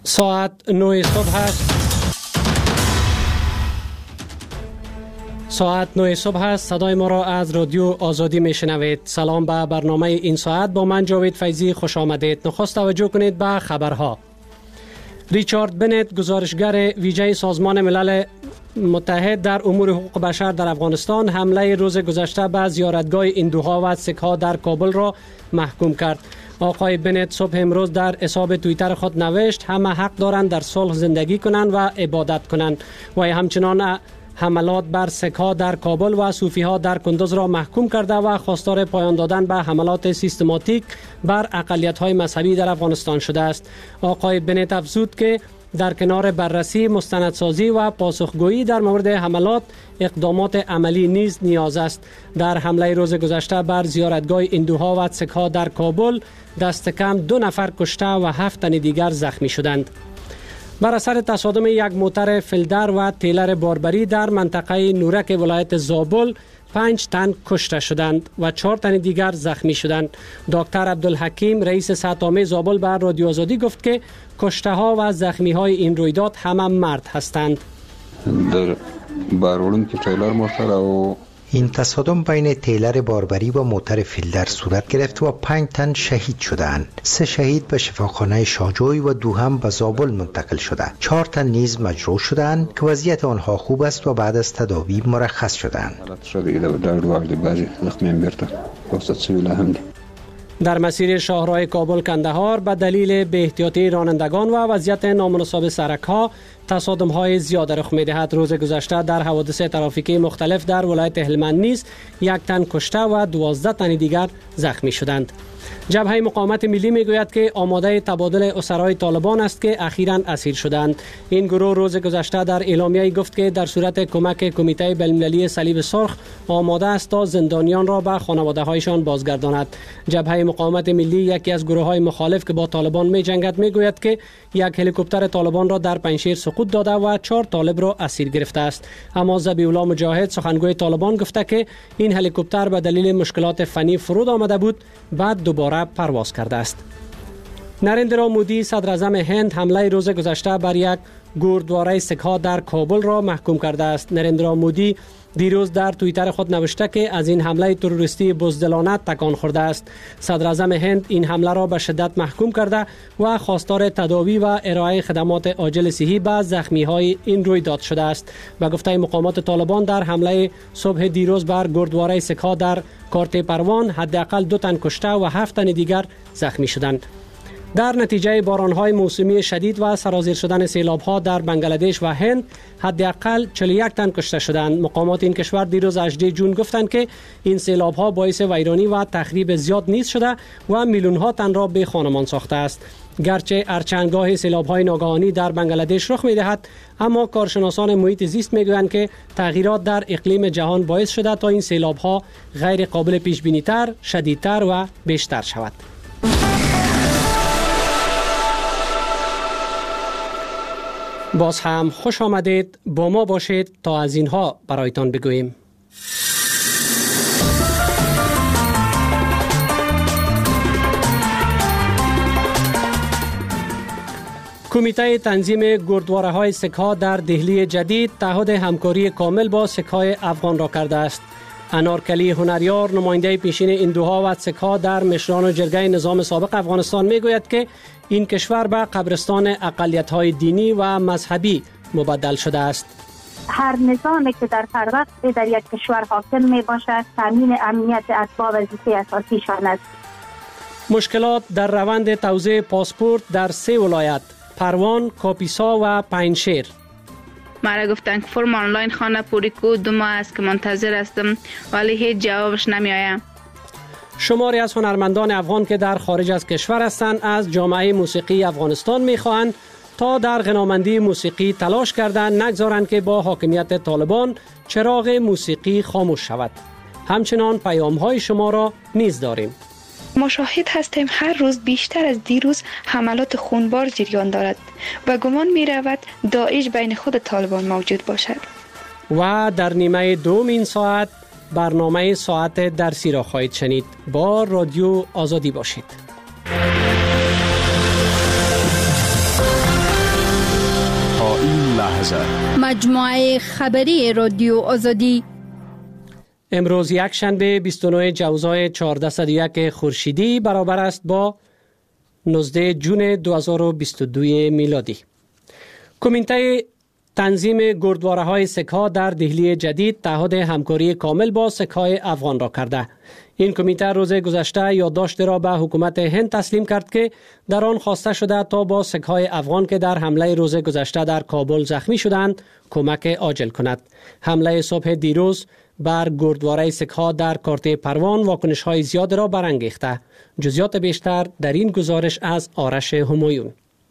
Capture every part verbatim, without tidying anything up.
ساعت نه صبح است. ساعت نه صبح است. صدای ما را از رادیو آزادی میشنوید. سلام به برنامه این ساعت. با من جاوید فیضی خوش آمدید. نخست توجه کنید به خبرها. ریچارد بنت، گزارشگر ویژه سازمان ملل متحد در امور حقوق بشر در افغانستان، حمله روز گذشته به زیارتگاه هندوها و سیک‌ها در کابل را محکوم کرد. آقای بنت صبح امروز در حساب توییتر خود نوشت: همه حق دارند در صلح زندگی کنند و عبادت کنند. و همچنان حملات بر سیک‌ها در کابل و صوفی‌ها در کندوز را محکوم کرده و خواستار پایان دادن به حملات سیستماتیک بر اقلیت‌های مذهبی در افغانستان شده است. آقای بنت افزود که در کنار بررسی، مستندسازی و پاسخگویی در مورد حملات، اقدامات عملی نیز نیاز است. در حمله روز گذشته بر زیارتگاه هندوها و سیک‌ها در کابل دست کم دو نفر کشته و هفت تن دیگر زخمی شدند. بر اثر تصادم یک موتر فیلدر و تیلر باربری در منطقه نورک ولایت زابل، پنج تن کشته شدند و چهار تن دیگر زخمی شدند. دکتر عبدالحکیم، رئیس سطح‌عامل زابل، بر رادیو آزادی گفت که کشته ها و زخمی های این رویداد همه مرد هستند. در بارولون که تیلر موتر و این تصادم بین تیلر باربری و موتر فیلدر صورت گرفت و پنج تن شهید شدند. سه شهید به شفاخانه شاهجوی و دو هم به زابل منتقل شدند. چهار تن نیز مجروح شدند که وضعیت آنها خوب است و بعد از تداوی مرخص شدند. در مسیر شاهراه کابل کندهار به دلیل بی احتیاطی رانندگان و وضعیت نامناسب سرک‌ها تصادم‌های زیاد رخ می‌دهد. روز گذشته در حوادث ترافیکی مختلف در ولایت هلمند نیز یک تن کشته و دوازده تن دیگر زخمی شدند. جبهه مقاومت ملی میگوید که آماده تبادل اسرای طالبان است که اخیراً اسیر شدند. این گروه روز گذشته در اعلامیه‌ای گفت که در صورت کمک کمیته بین‌المللی صلیب سرخ آماده است تا زندانیان را به خانواده‌هایشان بازگرداند. جبهه مقاومت ملی، یکی از گروه‌های مخالف که با طالبان می‌جنگد، میگوید که یک هلیکوپتر طالبان را در پنجشیر سقوط داده و چهار طالب را اسیر گرفته است. اما ذبیح الله مجاهد، سخنگوی طالبان، گفته که این هلیکوپتر به دلیل مشکلات فنی فرود آمده بود، بعد دوباره پرواز کرده است. نریندرا مودی، صدر اعظم هند، حمله روز گذشته بر یک گوردواره سیک‌ها در کابل را محکوم کرده است. نریندرا مودی دیروز در توییتر خود نوشته که از این حمله تروریستی بزدلانه تکان خورده است. صدر اعظم هند این حمله را به شدت محکوم کرده و خواستار تداوی و ارائه خدمات عاجل صحی به زخمی‌های این رویداد شده است. به گفته مقامات طالبان، در حمله صبح دیروز بر گوردواره سیک‌ها در کارت پروان حداقل دو تن کشته و هفت تن دیگر زخمی شدند. در نتیجه باران‌های موسمی شدید و سرازیر شدن سیلاب‌ها در بنگلادش و هند حداقل چهل و یک تن کشته شدند. مقامات این کشور دیروز هجدهم ژوئن گفتند که این سیلاب‌ها باعث ویرانی و تخریب زیاد نیز شده و میلیون‌ها تن را بی خانمان ساخته است. گرچه ارچنگاه سیلاب‌های ناگهانی در بنگلادش رخ می‌دهد، اما کارشناسان محیط زیست می‌گویند که تغییرات در اقلیم جهان باعث شده تا این سیلاب‌ها غیر قابل پیش‌بینی‌تر، شدیدتر و بیشتر شود. باز هم خوش آمدید. با ما باشید تا از اینها برایتان بگوییم. کمیته تنظیم گوردواره های سیک‌ها در دهلی جدید تعهد همکاری کامل با سیک‌های افغان را کرده است. انارکلی هنریار، نماینده پیشین هندوها و سیک‌ها در مشران و جرگه نظام سابق افغانستان، میگوید که این کشور به قبرستان اقلیت‌های دینی و مذهبی مبدل شده است. هر نظامی که در هر وقت در یک کشور حاکم می باشد، تامین امنیت اتباع وظیفه اساسیشان است. مشکلات در روند توزیع پاسپورت در سه ولایت: پروان، کاپیسا و پنجشیر. مرا گفتن که فرم آنلاین خانه پوری کو، دو ماه است که منتظر هستم ولی هیچ جوابش نمی آید. شماری از هنرمندان افغان که در خارج از کشور هستند از جامعه موسیقی افغانستان می‌خواهند تا در غنامندی موسیقی تلاش کردند نگذارند که با حاکمیت طالبان چراغ موسیقی خاموش شود. همچنان پیام‌های شما را نیز داریم. ما شاهد هستیم هر روز بیشتر از دیروز حملات خونبار جریان دارد و گمان می رود داعش بین خود طالبان موجود باشد. و در نیمه دوم این ساعت برنامه ساعت درسی را خواهید شنید. با رادیو آزادی باشید. هزار. مجموعه خبری رادیو آزادی. امروز یک شنبه بیست و نه جوزای چهارصد و یک خورشیدی برابر است با نوزده جون دو هزار و بیست و دو میلادی. کمیته تنظیم گردواره های سکه ها در دهلی جدید تعهد همکاری کامل با سکه های افغان را کرده. این کمیته روز گذشته یادداشت را به حکومت هند تسلیم کرد که در آن خواسته شده تا با سکه های افغان که در حمله روز گذشته در کابل زخمی شدند کمک عاجل کند. حمله صبح دیروز بر گردواره سکه ها در کارته پروان واکنش های زیاد را برانگیخته. جزئیات بیشتر در این گزارش از آرش همایون.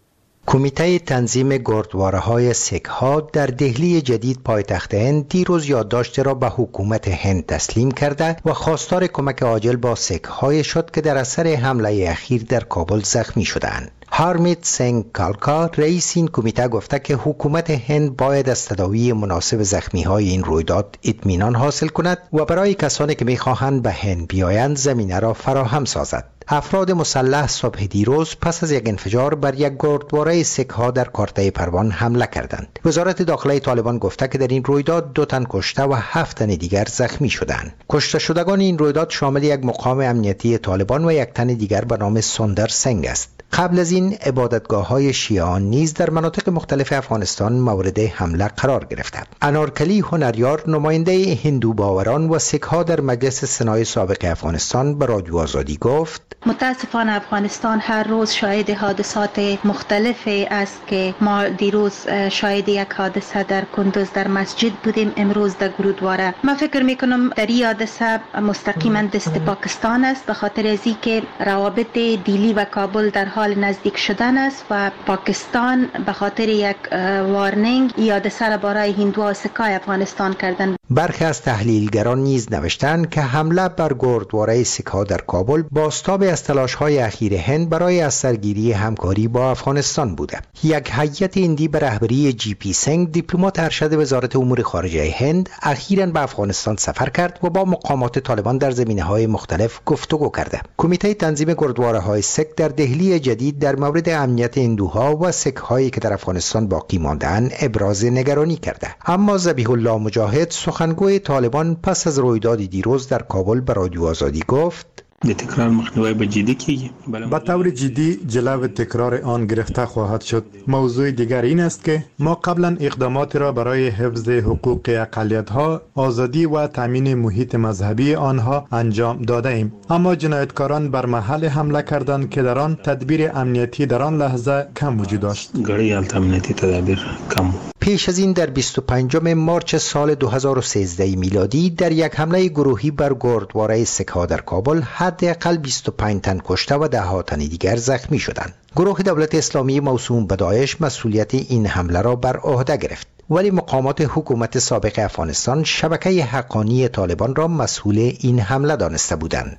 کمیته تنظیم گردواره‌های سکه ها در دهلی جدید پایتخت هند دیروز یادداشت را به حکومت هند تسلیم کرده و خواستار کمک عاجل با سکه های شد که در اثر حمله اخیر در کابل زخمی شدند. هارمیت سنگ کالکا رئیس این کمیته گفته که حکومت هند باید از تداوی مناسب زخمی های این رویداد اطمینان حاصل کند و برای کسانی که میخواهند به هند بیایند زمینه را فراهم سازد. افراد مسلح صبح دیروز پس از یک انفجار بر یک گردواره سکه ها در کارته پروان حمله کردند. وزارت داخله طالبان گفته که در این رویداد دو تن کشته و هفت تن دیگر زخمی شدند. کشته شدگان این رویداد شامل یک مقام امنیتی طالبان و یک تن دیگر به نام سوندر سنگ است. قبل از این عبادتگاه‌های شیعیان نیز در مناطق مختلف افغانستان مورد حمله قرار گرفتند. انارکلی هنریار نماینده هندو باوران و سکه‌ها در مجلس سنای سابق افغانستان به رادیو آزادی گفت: متاسفانه افغانستان هر روز شاهد حادثات مختلفی است که ما دیروز شاهد یک حادثه در کندوز در مسجد بودیم، امروز در گرودواره. من فکر میکنم در این حادثه مستقیما دست پاکستان است، به خاطر از اینکه روابط دیلی و کابل در حال نزدیک شدن است و پاکستان به خاطر یک وارنینگ این حادثه را برای هندوها سکای افغانستان کردن. برخی از تحلیلگران نیز نوشتند که حمله بر گردواره سکه در کابل بازتاب از تلاش‌های اخیر هند برای از سرگیری همکاری با افغانستان بوده. یک هیئت هندی به رهبری جی پی سنگ، دیپلمات ارشد وزارت امور خارجه هند، اخیراً به افغانستان سفر کرد و با مقامات طالبان در زمینه‌های مختلف گفتگو کرده. کمیته تنظیم گردواره‌های سکه در دهلی جدید در مورد امنیت هندوها و سک‌هایی که در افغانستان باقی مانده‌اند ابراز نگرانی کرده. اما ذبیح الله مجاهد سخنگوی طالبان پس از رویداد دیروز در کابل به رادیو آزادی گفت: د تکرار مخنیوی به جدی کیږي. به طور جدی جلو تکرار آن گرفته خواهد شد. موضوع دیگر این است که ما قبلا اقدامات را برای حفظ حقوق اقلیت‌ها، آزادی و تامین محیط مذهبی آنها انجام داده ایم. اما جنایتکاران بر محل حمله کردند که در آن تدبیر امنیتی در آن لحظه کم وجود داشت. گاری امنیتی تدابیر کم. پیش از این در بیست و پنجم مارچ سال دو هزار و سیزده میلادی در یک حمله گروهی بر گردواره سکه در کابل حداقل بیست و پنج تن کشته و ده ها تن دیگر زخمی شدند. گروه دولت اسلامی موسوم به داعش مسئولیت این حمله را بر عهده گرفت، ولی مقامات حکومت سابق افغانستان شبکه حقانی طالبان را مسئول این حمله دانسته بودند.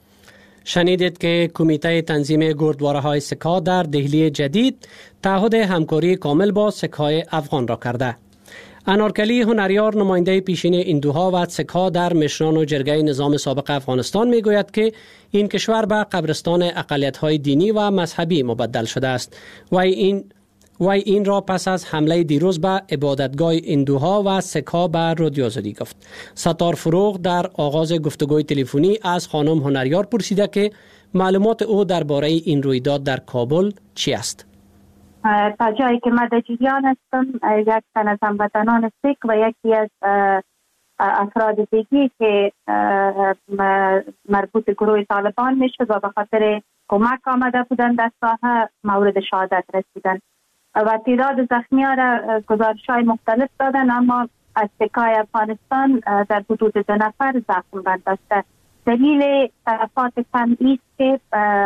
شنیدید که کمیته تنظیم گردواره های سکه در دهلی جدید تعهد همکاری کامل با سکه های افغان را کرده. انارکلی هنریار نماینده پیشین هندوها و سکه در مشران و جرگه نظام سابق افغانستان می گوید که این کشور به قبرستان اقلیت های دینی و مذهبی مبدل شده است و این وی این را پس از حمله دیروز به عبادتگاه هندوها و سکه به رادیو آزادی گفت. ستار فروغ در آغاز گفتگوی تلفنی از خانم هنریار پرسیده که معلومات او درباره این رویداد در کابل چی است؟ تا جایی که من در جریان هستم، یک تن از هموطنان سک و یکی از افراد دیگی که مربوط گروه طالبان میشد و به خاطر کمک آمده بودند در ساحه مورد شهادت رسیدند و تعداد زخمیان را گزارش‌های مختلف دادن، اما از سکای افغانستان در حدود دو نفر زخم برداشته. دلیل تلفات کم ایست که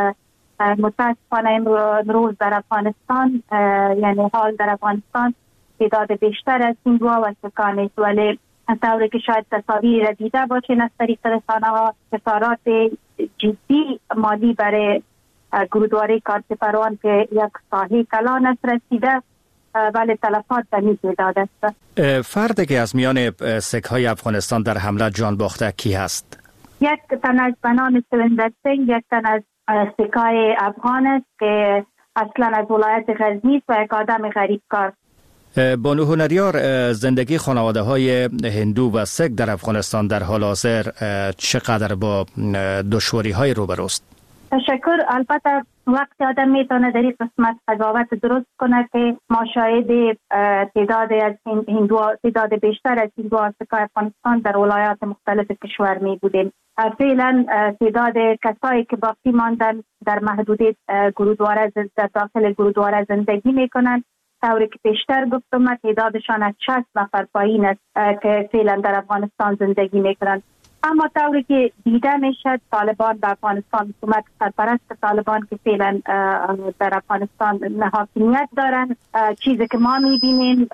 متاسفانه امروز در افغانستان، یعنی حال در افغانستان تعداد بیشتر از هندوها و سکان است، ولی طوری که شاید تصاویری را دیده باشین از طریق رسانه‌ها، خسارات جدی مالی برای گرودواره کارته پروان که یک ساحه کلان است رسیده، ولی تلفات در این تعداد است. فردی که از میان سک‌های افغانستان در حمله جان باخته کی هست؟ یک تن از بنام سویندر سنگ، یک تن از سکای افغان است که اصلا از ولایت غزنی و یک آدم غریب کار. بانو هنریار، زندگی خانواده های هندو و سیک در افغانستان در حال حاضر چقدر با دشواری های روبروست؟ تشکر. البته وقتی آدم میتونه در این قسمت قضاوت درست کنه که ما شاهد تعداد از هندو تعداد بیشتر از هندو سکای افغانستان در ولایات مختلف کشور می بودیم. فعلا تعداد کسایی که باقی ماندن در محدوده گرودواره در داخل گرودواره زندگی میکنن، طوری که بیشتر گفتم تعدادشان از شصت نفر پایین است که فعلا در افغانستان زندگی میکنن. اما طوری که دیده میشد طالبان در افغانستان، حکومت سرپرست طالبان که فعلا در افغانستان حاکمیت دارن، چیزی که ما میبینیم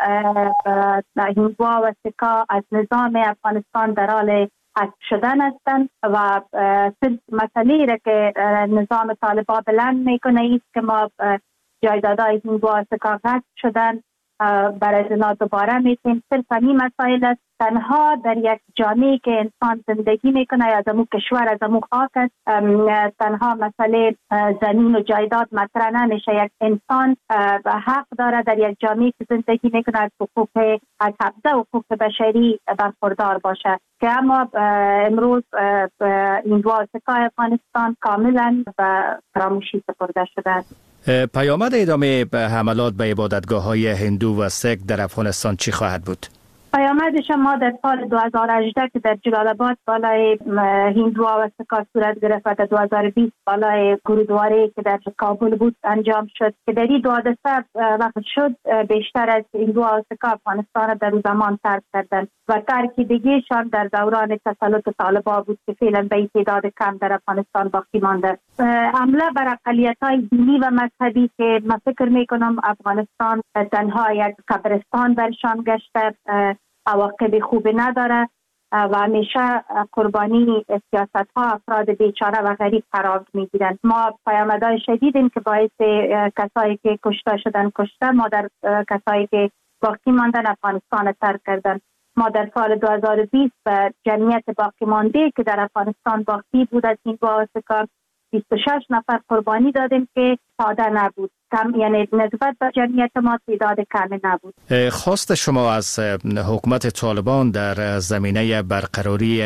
هندوها و سکا از نظام افغانستان در حال حذف شدن هستند و صرف مسئله را که نظام طالبان بلند میکنه ایست که ما جایدادهای هندوها و سکا حذف شدن برای زنا دوباره میتیم. صرف همین مسائل است. تنها در یک جامعه که انسان زندگی میکنه از امو کشور از امو خاک است، تنها مسئله زمین و جایداد مطرح نمیشه. یک انسان حق داره در یک جامعه که زندگی میکنه از حقوق از حفظ حقوق بشری برخوردار باشه که اما امروز هندوها سکای افغانستان کاملا به فراموشی سپرده شده است. پیامد ادامه حملات به عبادتگاه های هندو و سیک در افغانستان چی خواهد بود؟ پیامدش ما در سال دو هزار و هجده که در جلال آباد بالای هندوها و سکا صورت گرفت و در دو هزار و بیست بالای گرودواره که در کابل بود انجام شد که در این دو حادثه وقت شد بیشتر از هندوها و سکا افغانستان در اون زمان ترک کردند و ترکی دیگهشان در دوران تسلط طالبان بود که فعلا به این تعداد کم در افغانستان باقی مانده. حمله بر اقلیت‌های دینی و مذهبی که من فکر میکنم افغانستان تنها یک قبرستان برشان گشته، عواقب خوبی نداره و همیشه قربانی سیاست ها افراد بیچاره و غریب قرار میگیرند. ما پیامدهای شدیدیم که باعث کسایی که کشته شدن کشته، ما در کسایی که باقی ماندن افغانستان ترک کردن. ما در سال دو هزار و بیست به جمعیت باقی مانده که در افغانستان باقی بود از این واسطه بیست و شش نفر قربانی دادیم که ساده نبود، کم یعنی نسبت به جمعیت ما تعداد کمی نبود. خواست شما از حکومت طالبان در زمینه برقراری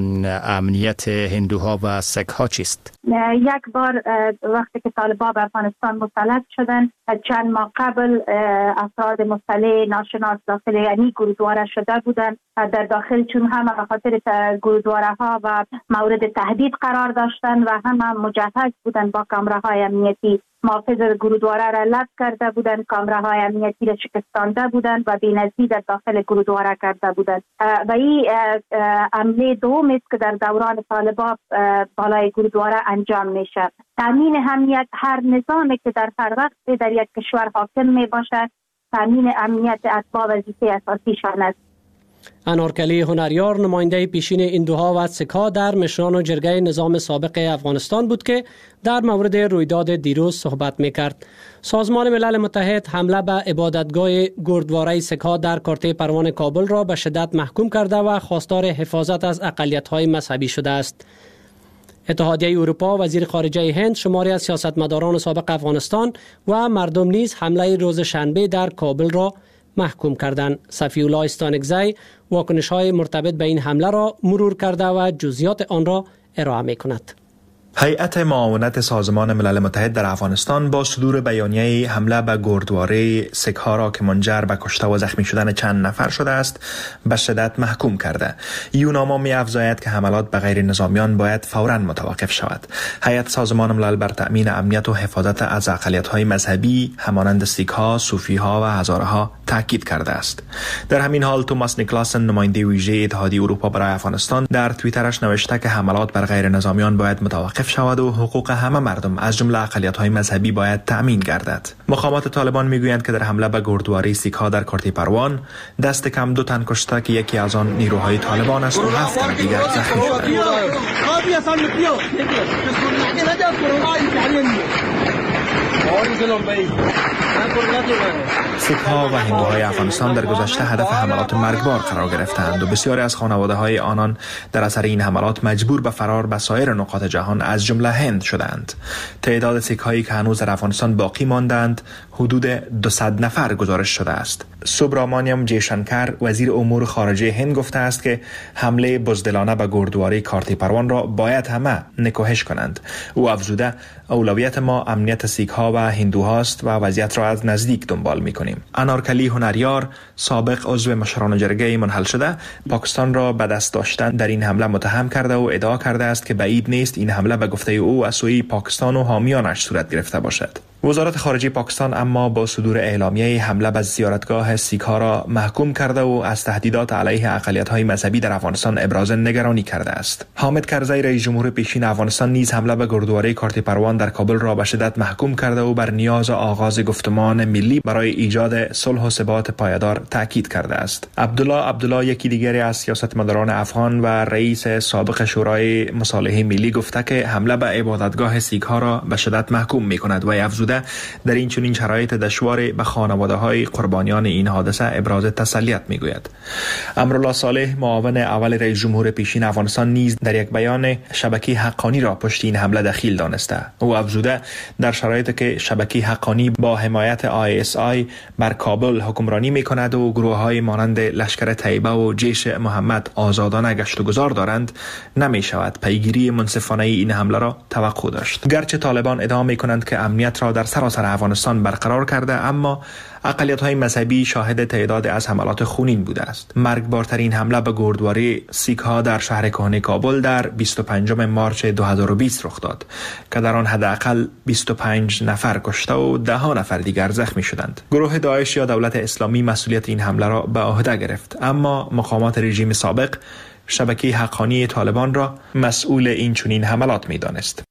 امنیت هندوها و سیک ها چیست؟ یک بار وقتی که طالبان به افغانستان مسلط شدن، چند ماه قبل افراد مسلح ناشناس داخل یعنی گرودواره شده بودند. در داخل چون هم به خاطر گرودواره ها و مورد تهدید قرار داشتن و هم, هم مجهز بودن با کامراهای امنیتی، محافظ گرودواره را لب کرده بودند، کامراهای امنیتی را شکستانده بودند و بی‌نظیر در داخل گرودواره کرده بودند. و این عمله دوم است که در دوران طالبان بالای گرودواره انجام میشه. تامین امنیت هر نظامی که در هر وقت در یک کشور حاکم می باشد، تامین امنیت اتباع وظیفه اساسیشان است. انارکلی هنریار، نماینده پیشین هندوها و سکا در مشران و جرگه نظام سابق افغانستان بود که در مورد رویداد دیروز صحبت میکرد. سازمان ملل متحد حمله به عبادتگاه گردواره سکا در کارته پروان کابل را به شدت محکوم کرده و خواستار حفاظت از اقلیت‌های مذهبی شده است. اتحادیه اروپا، وزیر خارجه هند، شماری از سیاستمداران سابق افغانستان و مردم نیز حمله روز شنبه در کابل را محکوم کردند. صفی الله استانکزی واکنش‌های مرتبط به این حمله را مرور کرده و جزئیات آن را ارائه می‌کند. هیئت معاونت سازمان ملل متحد در افغانستان با صدور بیانیه حمله به گردواره سیک ها را که منجر به کشته و زخمی شدن چند نفر شده است به شدت محکوم کرده. یوناما می افزاید که حملات به غیر نظامیان باید فوراً متوقف شود. هیئت سازمان ملل بر تأمین امنیت و حفاظت از اقلیت‌های مذهبی همانند سیک ها، صوفی ها و هزاره ها تاکید کرده است. در همین حال توماس نیکلاسن، نماینده ویژه اتحادیه اروپا برای افغانستان، در توییترش نوشته که حملات بر غیر نظامیان باید متوقف شود و حقوق همه مردم از جمله اقلیت‌های مذهبی باید تأمین گردد. مقامات طالبان میگویند که در حمله به گردواره سیک ها در کارته پروان دست کم دو تن کشته که یکی از آن نیروهای طالبان است و هفت تن دیگر زخمی شده. سیک ها و هندوهای افغانستان در گذشته هدف حملات مرگبار قرار گرفتند و بسیاری از خانواده های آنان در اثر این حملات مجبور به فرار به سایر نقاط جهان از جمله هند شدند. تعداد سیک هایی که هنوز در افغانستان باقی ماندند حدود دویست نفر گزارش شده است. سوبرامانیام جیشنکر وزیر امور خارجه هند گفته است که حمله بزدلانه به گردواره کارتی پروان را باید همه نکوهش کنند. او افزوده اولویت ما امنیت سیک ها و هندوهاست و وضعیت را از نزدیک دنبال می‌کنیم. انارکلی هنریار سابق عضو مشران جرگه منحل شده پاکستان را به دست داشتن در این حمله متهم کرده و ادعا کرده است که بعید نیست این حمله به گفته او از سوی پاکستان و حامیانش صورت گرفته باشد. وزارت خارجه پاکستان اما با صدور اعلامیه حمله به زیارتگاه سیک ها را محکوم کرده و از تهدیدات علیه اقلیت‌های مذهبی در افغانستان ابراز نگرانی کرده است. حامد کرزی رئیس جمهور پیشین افغانستان نیز حمله به گردواره کارتی پروان در کابل را به شدت محکوم کرده و بر نیاز آغاز گفتمان ملی برای ایجاد صلح و ثبات پایدار تاکید کرده است. عبدالله عبدالله یکی دیگری از سیاستمداران افغان و رئیس سابق شورای مصالحه ملی گفته که حمله به عبادتگاه سیک ها را به شدت محکوم می‌کند و افزوده در این چنین شرایط دشوار به خانواده‌های قربانیان این حادثه ابراز تسلیت می‌گوید. امرالله صالح معاون اول رئیس جمهور پیشین افغانستان نیز در یک بیان شبکه حقانی را پشت این حمله دخیل دانسته. او افزوده در شرایطی که شبکه حقانی با حمایت آی اس آی بر کابل حکمرانی می‌کند و گروه‌های مانند لشکر طیبه و جیش محمد آزادانه گشت و گذار دارند، نمی‌شود پیگیری منصفانه این حمله را توقع داشت. گرچه طالبان ادعا می‌کنند که امنیت را در سراسر افغانستان برقرار کرده، اما اقلیت‌های مذهبی شاهد تعداد از حملات خونین بوده است. مرگبارترین حمله به گردواره سیک ها در شهر کهنه کابل در بیست و پنجم مارچ دو هزار و بیست رخ داد که در آن حداقل بیست و پنج نفر کشته و ده ها نفر دیگر زخمی شدند. گروه داعش یا دولت اسلامی مسئولیت این حمله را به عهده گرفت، اما مقامات رژیم سابق شبکه حقانی طالبان را مسئول این چنین حملات می‌دانست.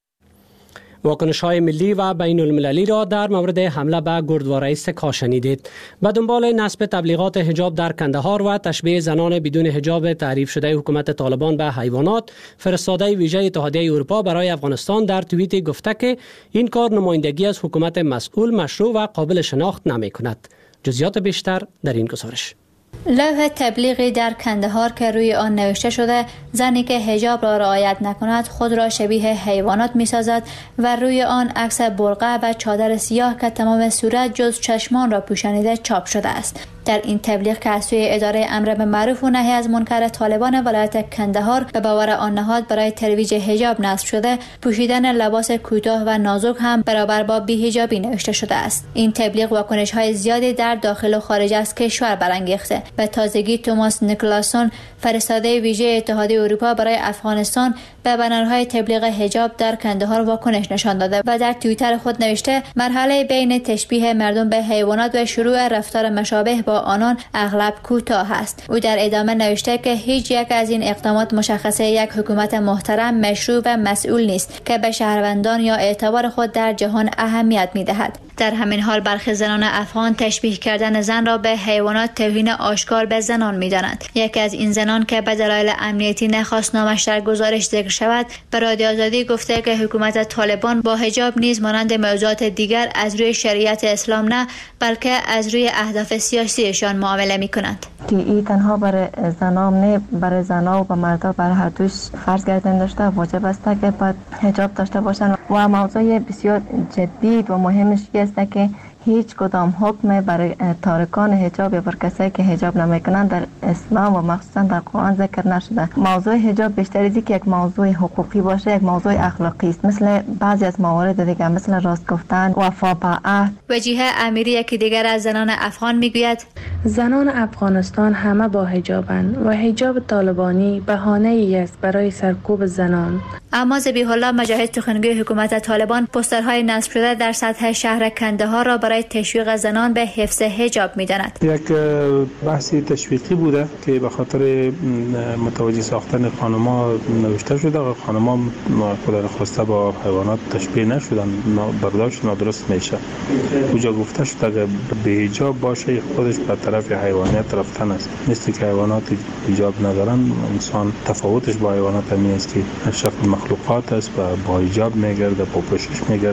واکنش های ملی و بین المللی را در مورد حمله به گردواره سکا شنیدید. به دنبال نصب تبلیغات حجاب در کندهار و تشبیه زنان بدون حجاب تعریف شده حکومت طالبان به حیوانات، فرستاده ویژه اتحادیه اروپا برای افغانستان در توییت گفته که این کار نمایندگی از حکومت مسئول، مشروع و قابل شناخت نمی کند. جزئیات بیشتر در این گزارش. لوح تبلیغی در کندهار که روی آن نوشته شده زنی که حجاب را رعایت نکند خود را شبیه حیوانات می سازد و روی آن عکس برقع و چادر سیاه که تمام صورت جز چشمان را پوشانیده چاپ شده است. در این تبلیغ که از سوی اداره امر به معروف و نهی از منکر طالبان ولایت کندهار به باور آن نهاد برای ترویج حجاب نصب شده، پوشیدن لباس کوتاه و نازک هم برابر با بی‌حجابی نوشته شده است. این تبلیغ واکنش‌های زیادی در داخل و خارج از کشور برانگیخته. به تازگی توماس نیکلاسون، فرستاده ویژه اتحادیه اروپا برای افغانستان، به بنرهای تبلیغ حجاب در کندهار واکنش نشان داده و در توییتر خود نوشته مرحله بین تشبیه مردم به حیوانات و شروع رفتار مشابه با آنان اغلب کوتاه است. او در ادامه نوشته که هیچ یک از این اقدامات مشخصه یک حکومت محترم، مشروع و مسئول نیست که به شهروندان یا اعتبار خود در جهان اهمیت می‌دهد. در همین حال برخی زنان افغان تشبیه کردن زن را به حیوانات توهین آشکار به زنان می‌دانند. یکی از این زنان که به دلایل امنیتی نخواست نامش در گزارش ذکر شود، به رادیو آزادی گفته که حکومت طالبان با حجاب نیز مانند موضوعات دیگر از روی شریعت اسلام نه، بلکه از روی اهداف سیاسیشان معامله می‌کنند. این تنها برای زنان نه، برای زنان و مردا برای هر دوش فرض گردیده داشته واجب است که باید حجاب داشته باشند و موضوع بسیار جدی و مهمش است که هیچ کدام حکم برای تارکان حجاب یا بر کسایی که حجاب نمیکنند در اسلام و مخصوصا در قرآن ذکر نشده. موضوع حجاب بیشتر از اینکه یک موضوع حقوقی باشه، یک موضوع اخلاقی است، مثل بعضی از موارد دیگه مثل راست گفتن، وفا به عهد. وجیه امیری یکی دیگر از زنان افغان میگوید زنان افغانستان همه با حجابند و حجاب طالبانی بهانه‌ای است برای سرکوب زنان. اما ذبیح الله مجاهد، سخنگوی حکومت طالبان، پوسترهای نصب شده در سطح شهر کندهار را برای تشویق زنان به حفظ حجاب می‌داند. یک بحثی تشویقی بوده که به خاطر متوجه ساختن خانم‌ها نوشته شده و خانم‌ها خدا نخواسته با حیوانات تشبیه نشدن، برداشت نادرست میشه. اونجا گفته شده که به حجاب باشه خودش به طرف حیوانات رفتن است. مثل که حیوانات حجاب ندارن، انسان تفاوتش با حیوانات همین است که شکل مخلوقات است و با حجاب میگرده، با پوشش میگرده.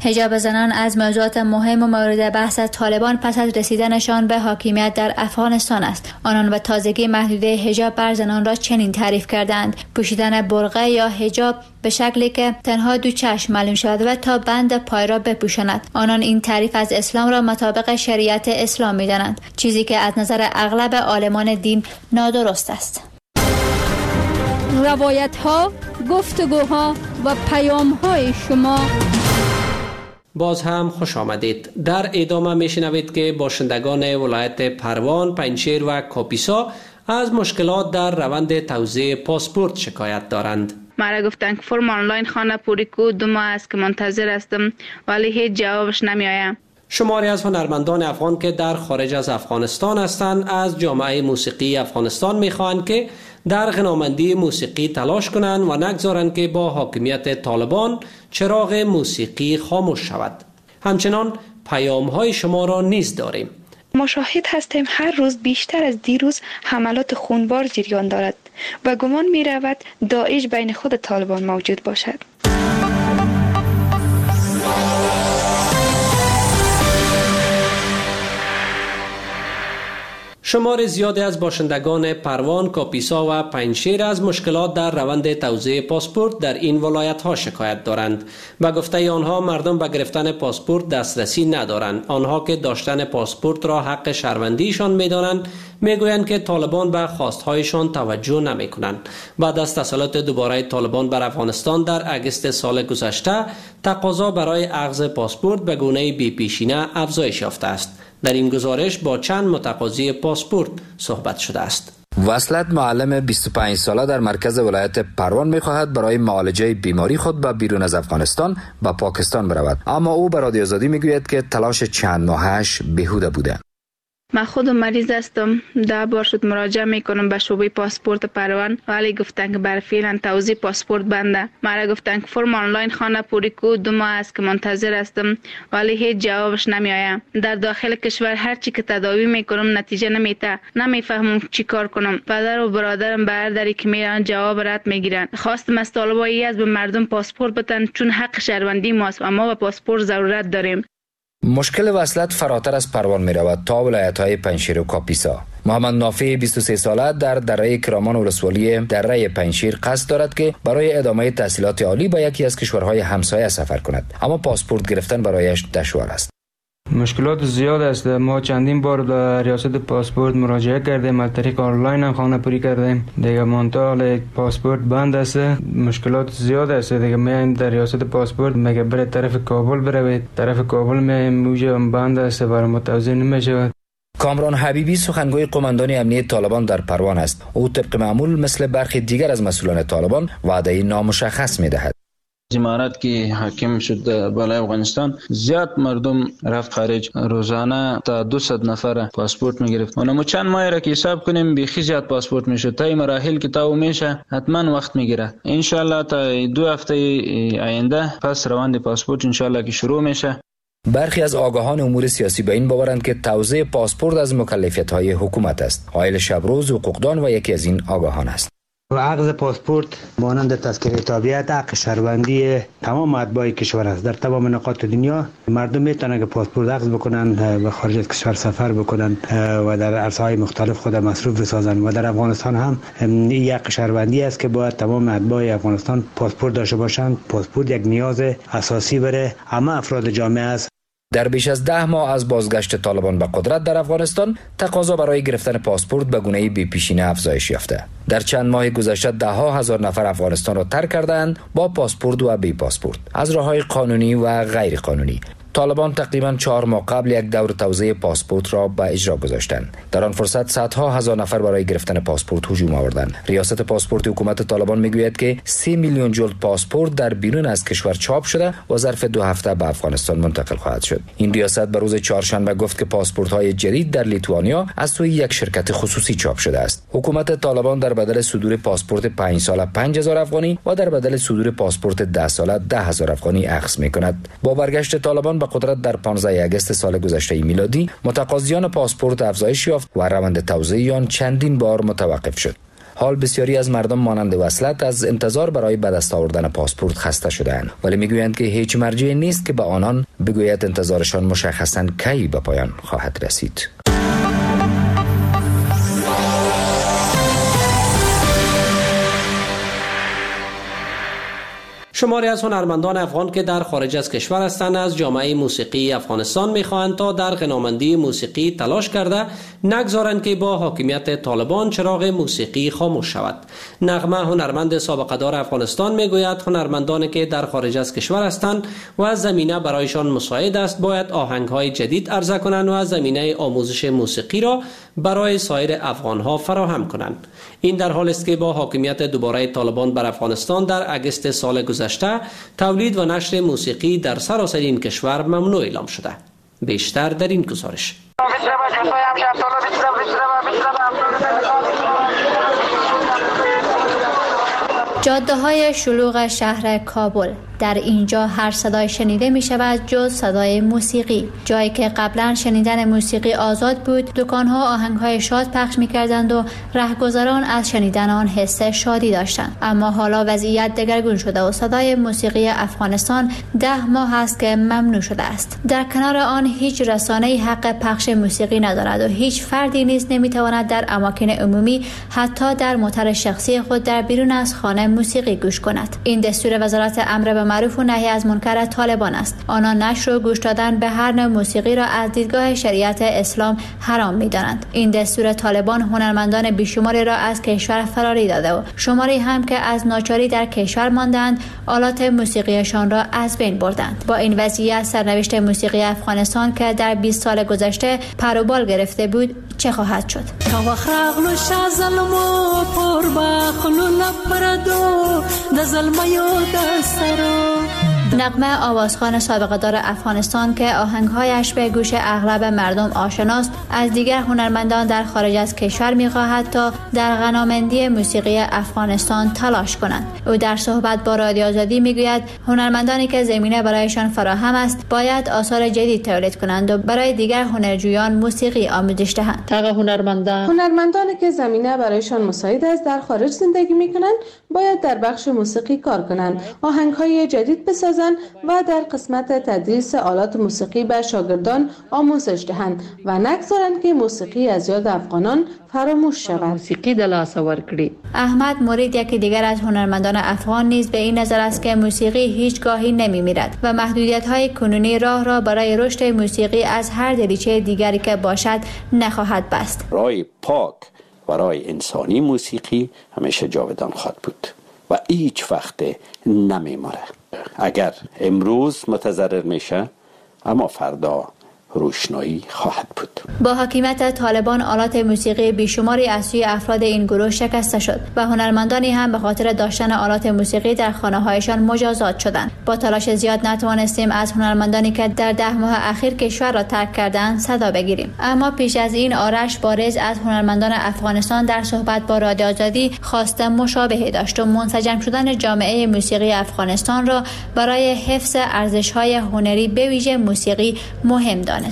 حجاب زنان از موضوعات مهم و مورد بحث طالبان پس از رسیدنشان به حاکمیت در افغانستان است. آنان به تازگی محدوده حجاب بر زنان را چنین تعریف کردند: پوشیدن برقع یا حجاب به شکلی که تنها دو چشم معلوم شود و تا بند پای را بپوشاند. آنان این تعریف از اسلام را مطابق شریعت اسلام می‌دانند، چیزی که از نظر اغلب عالمان دین نادرست است. روایت ها، گفتگوها و پیام های شما. باز هم خوش آمدید. در ادامه میشنوید که باشندگان ولایت پروان، پنجشیر و کاپیسا از مشکلات در روند توزیع پاسپورت شکایت دارند. مرا گفتن که فرم آنلاین خانه پوری کو دو ماه است که منتظر هستم ولی هیچ جوابش نمی آید. شماری از هنرمندان افغان که در خارج از افغانستان هستند از جامعه موسیقی افغانستان میخواهند که در غنامندی موسیقی تلاش کنند و نگذارند که با حاکمیت طالبان چراغ موسیقی خاموش شود. همچنان پیام های شما را نیز داریم. ما شاهد هستیم هر روز بیشتر از دیروز حملات خونبار جریان دارد و گمان می رود داعش بین خود طالبان موجود باشد. شمار زیادی از باشندگان پروان، کاپیسا و پنجشیر از مشکلات در روند توزیع پاسپورت در این ولایت ها شکایت دارند. به گفته آنها مردم به گرفتن پاسپورت دسترسی ندارند. آنها که داشتن پاسپورت را حق شهروندیشان می‌دانند، میگویند که طالبان به خواستهایشان توجه نمی‌کنند. بعد از تسلط دوباره طالبان بر افغانستان در اگست سال گذشته، تقاضا برای اخذ پاسپورت به گونه بی پیشینه افزایش یافته است. در این گزارش با چند متقاضی پاسپورت صحبت شده است. وصلت معلم بیست و پنج ساله در مرکز ولایت پروان می‌خواهد برای معالجه بیماری خود به بیرون از افغانستان به پاکستان برود، اما او به رادیو آزادی میگوید که تلاش چند ماهش بیهوده بوده. من خودم مریض هستم، ده بار شد مراجعه میکنم به شعبه پاسپورت پروان ولی گفتن که برای فعلا توزیع پاسپورت بنده. مرا گفتن که فرم آنلاین خانه پوری کو دو ماه است که منتظر هستم ولی هیچ جوابش نمی آید. در داخل کشور هر چی که تداوی میکنم نتیجه نمیده. نمیفهمم چی کار کنم. پدر و برادرم به هر دری که میرن جواب رد میگیرن. خواستم از طالبایی از به مردم پاسپورت بدن چون حق شهروندی ماست و ما به پاسپورت ضرورت داریم. مشکل وصلت فراتر از پروان می رود تا ولایت‌های پنجشیر و کاپیسا. محمد نافی بیست و سه ساله در دره کرامان ولسوالی دره پنجشیر قصد دارد که برای ادامه تحصیلات عالی به یکی از کشورهای همسایه سفر کند، اما پاسپورت گرفتن برایش دشوار است. مشکلات زیاد است. ما چندین بار به ریاست پاسپورت مراجعه کردیم، از طریق آنلاین هم خانه پوری کردیم. دیگه منتها پاسپورت بند است. مشکلات زیاد است. دیگه میایم در ریاست پاسپورت میگه بره طرف کابل بروید، طرف کابل میایم موجه بند است، برای ما توزیع نمیشه. کامران حبیبی سخنگوی قماندان امنیت طالبان در پروان است. او طبق معمول مثل برخی دیگر از مسئولان طالبان وعده نامشخص میدهد. امارات که حاکم شد بالای افغانستان، زیاد مردم رفت خارج، روزانه تا دویست نفر پاسپورت میگرفت. اونم چند ماه را که حساب کنیم بیخی زیاد پاسپورت میشد. تا مراحل که تا میشه حتما وقت میگیره. ان شاء الله تا دو هفته آینده پس روند پاسپورت ان شاء الله که شروع میشه. برخی از آگاهان امور سیاسی به این باورند که توزیع پاسپورت از مکلفیت‌های حکومت است. عایل شبروز حقوقدان و یکی از این آگاهان است. و اخذ پاسپورت مانند تذکره تابعیت حق شهروندی تمام اتباع کشور است. در تمام نقاط دنیا مردم میتونن که پاسپورت اخذ بکنن، به خارج از کشور سفر بکنن و در عرصه‌های مختلف خود مصروف بسازن و در افغانستان هم این یک شهروندی است که باید تمام اتباع افغانستان پاسپورت داشته باشند. پاسپورت یک نیاز اساسی برای همه افراد جامعه است. در بیش از ده ماه از بازگشت طالبان به قدرت در افغانستان، تقاضا برای گرفتن پاسپورت به گونه بی پیشینه افزایش یافته. در چند ماه گذشته ده ها هزار نفر افغانستان را ترک کردند با پاسپورت و بی پاسپورت از راه‌های قانونی و غیر قانونی. طالبان تقریباً چهار ماه قبل یک دور توزیع پاسپورت را به اجرا گذاشتند. در آن فرصت صدها هزار نفر برای گرفتن پاسپورت هجوم آوردند. ریاست پاسپورت حکومت طالبان میگوید که سه میلیون جلد پاسپورت در بیرون از کشور چاپ شده و ظرف دو هفته به افغانستان منتقل خواهد شد. این ریاست به روز چهارشنبه گفت که پاسپورت‌های جدید در لیتوانیا از سوی یک شرکت خصوصی چاپ شده است. حکومت طالبان در بدل صدور پاسپورت پنج ساله پنج هزار افغانی و در بدل صدور پاسپورت ده ساله ده هزار افغانی اخذ می‌کند. با برگشت طالبان به قدرت در پانزده اگست سال گذشته میلادی، متقاضیان پاسپورت افزایش یافت و روند توزیع آن چندین بار متوقف شد. حال بسیاری از مردم مانند وصلت از انتظار برای به دست آوردن پاسپورت خسته شده‌اند، ولی میگویند که هیچ مرجعی نیست که به آنان بگوید انتظارشان مشخصاً کی به پایان خواهد رسید. شماری از هنرمندان افغان که در خارج از کشور هستند از جامعه موسیقی افغانستان می‌خواهند تا در غنامندی موسیقی تلاش کرده نگذارند که با حاکمیت طالبان چراغ موسیقی خاموش شود. نغمه هنرمند سابقه دار افغانستان میگوید هنرمندانی که در خارج از کشور هستند و زمینه برایشان مساعد است باید آهنگ‌های جدید عرضه کنند و زمینه آموزش موسیقی را برای سایر افغان‌ها فراهم کنند. این در حالی است که با حاکمیت دوباره طالبان بر افغانستان در اگست سال گذشته تولید و نشر موسیقی در سراسر این کشور ممنوع اعلام شده. بیشتر در این گزارش. جاده های شلوغ شهر کابل، در اینجا هر صدای شنیده می شود جز صدای موسیقی. جایی که قبلا شنیدن موسیقی آزاد بود، دکان ها آهنگ های شاد پخش می کردند و رهگذران از شنیدن آن حس شادی داشتند. اما حالا وضعیت دگرگون شده و صدای موسیقی افغانستان ده ماه است که ممنوع شده است. در کنار آن هیچ رسانه‌ای حق پخش موسیقی ندارد و هیچ فردی نیز نمی تواند در اماکن عمومی حتی در موتر شخصی خود در بیرون از خانه موسیقی گوش کند. این دستور وزارت امر به معروف و نهی از منکر طالبان است. آنان نشر و گوش دادن به هر نوع موسیقی را از دیدگاه شریعت اسلام حرام می‌دانند. این دستور طالبان هنرمندان بیشماری را از کشور فراری داده و شماری هم که از ناچاری در کشور ماندند آلات موسیقیشان را از بین بردند. با این وضعیت سرنوشت موسیقی افغانستان که در بیست سال گذشته پر و بال گرفته بود چه خواهد شد؟ نغمه آوازخوان سابقه دار افغانستان که آهنگهایش به گوش اغلب مردم آشناست از دیگر هنرمندان در خارج از کشور می‌خواهد تا در غنامندی موسیقی افغانستان تلاش کنند. او در صحبت با رادیو آزادی میگوید هنرمندانی که زمینه برایشان فراهم است باید آثار جدید تولید کنند و برای دیگر هنرجویان موسیقی آموزش دهند. تاغ هنرمندان هنرمندانی که زمینه برایشان مساعد است در خارج زندگی می‌کنند باید در بخش موسیقی کار کنند، آهنگ‌های جدید بسازند و در قسمت تدریس آلات موسیقی به شاگردان آموزش دهند و نگذارند که موسیقی از یاد افغانان فراموش شود. موسیقی دلاس ورکړي. احمد مرید یکی دیگر از هنرمندان افغان نیز به این نظر است که موسیقی هیچگاهی نمی‌میرد و محدودیت‌های کنونی راه را برای رشد موسیقی از هر دریچه دیگری که باشد نخواهد بست. رای پاک و رای انسانی موسیقی همیشه جاودان خواهد بود و هیچ وقت نمی‌مره. اگر امروز متضرر میشه اما فردا روشنایی خواهد بود. با حاکمیت طالبان آلات موسیقی بیشماری از سوی افراد این گروه شکسته شد و هنرمندانی هم به خاطر داشتن آلات موسیقی در خانه‌هایشان مجازات شدند. با تلاش زیاد نتوانستیم از هنرمندانی که در ده ماه اخیر کشور را ترک کردند صدا بگیریم. اما پیش از این آرش بارز از هنرمندان افغانستان در صحبت با رادیو آزادی خواست مشابهی داشت و منسجم شدن جامعه موسیقی افغانستان را برای حفظ ارزش‌های هنری به ویژه موسیقی مهم دانست.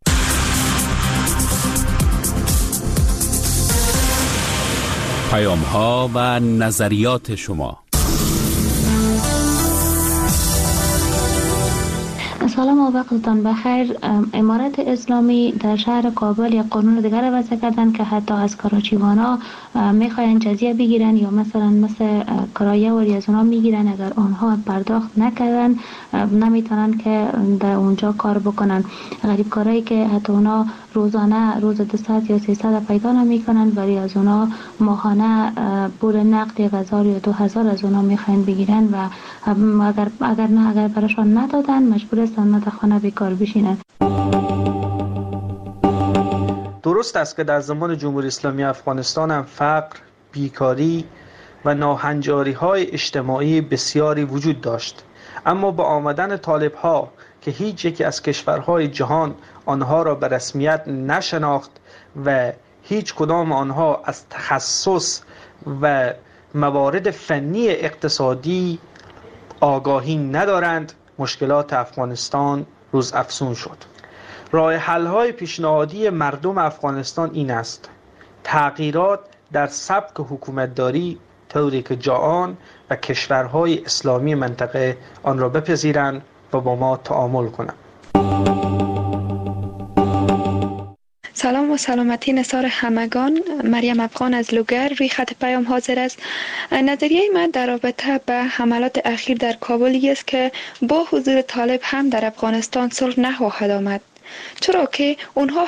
پیام ها و نظریات شما. سلام و وقتتان بخیر. امارت اسلامی در شهر کابل یک قانون دیگر وضع کردن که حتی از کراچیوانا میخواین جزیه بگیرن یا مثلا مثل کرایه وری از اونا میگیرن، اگر آنها پرداخت نکردن نمیتونن که در اونجا کار بکنن. غریب کارایی که حتی اونا روزانه روز دویست یا سیصد پیدا نمیکنن ولی از اونا ماهانه پول نقد یک هزار یا دو هزار از اونا میخواین بگیرن و اگر اگر نه اگر براشون ندادن مجبور هستن در خانه بیکار بشینن. درست است که در زمان جمهوری اسلامی افغانستان هم فقر، بیکاری و ناهنجاری های اجتماعی بسیاری وجود داشت، اما با آمدن طالب ها که هیچ یکی از کشورهای جهان آنها را به رسمیت نشناخت و هیچ کدام آنها از تخصص و موارد فنی اقتصادی آگاهی ندارند، مشکلات افغانستان روز افزون شد. راه حل های پیشنهادی مردم افغانستان این است: تغییرات در سبک حکومتداری طوری که جهان و کشورهای اسلامی منطقه آن را بپذیرند و با ما تعامل کنند. سلام و سلامتی نثار همگان. مریم افغان از لوگر روی خط پیام حاضر است. نظریه من در رابطه به حملات اخیر در کابل است که با حضور طالب هم در افغانستان صلح نخواهد آمد، چرا که اونها